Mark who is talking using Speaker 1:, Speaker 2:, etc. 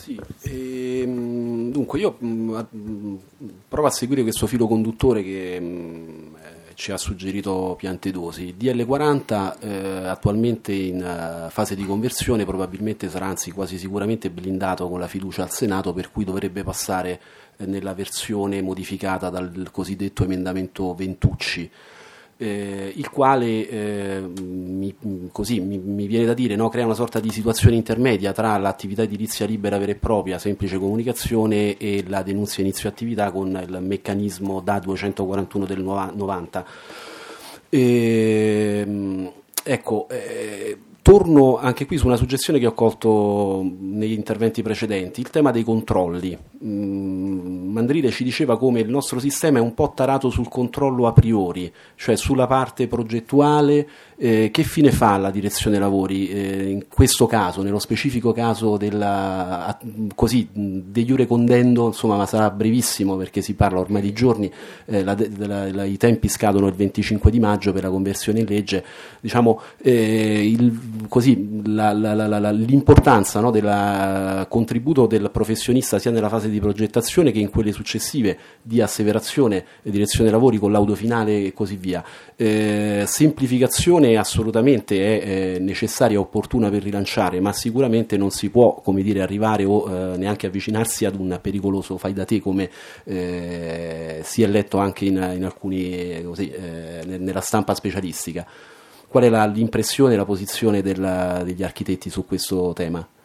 Speaker 1: Sì, dunque io provo a seguire questo filo conduttore che ci ha suggerito Piantedosi. DL40 attualmente in fase di conversione, probabilmente sarà, anzi quasi sicuramente blindato con la fiducia al Senato, per cui dovrebbe passare nella versione modificata dal cosiddetto emendamento Ventucci. Il quale mi viene da dire, no, crea una sorta di situazione intermedia tra l'attività edilizia libera vera e propria, semplice comunicazione, e la denunzia inizio attività con il meccanismo da 241 del 90. Ecco, torno anche qui su una suggestione che ho colto negli interventi precedenti, il tema dei controlli. Mandrile ci diceva come il nostro sistema è un po' tarato sul controllo a priori, cioè sulla parte progettuale. Che fine fa la direzione lavori in questo caso, nello specifico caso della, così de iure condendo, insomma, ma sarà brevissimo perché si parla ormai di giorni, i tempi scadono il 25 di maggio per la conversione in legge, diciamo, l'importanza, no, del contributo del professionista sia nella fase di progettazione che in quelle successive di asseverazione e direzione lavori con laudo finale e così via. Semplificazione assolutamente è necessaria e opportuna per rilanciare, ma sicuramente non si può, come dire, arrivare o neanche avvicinarsi ad un pericoloso fai da te, come si è letto anche in alcuni nella stampa specialistica. Qual è l'impressione e la posizione degli architetti su questo tema?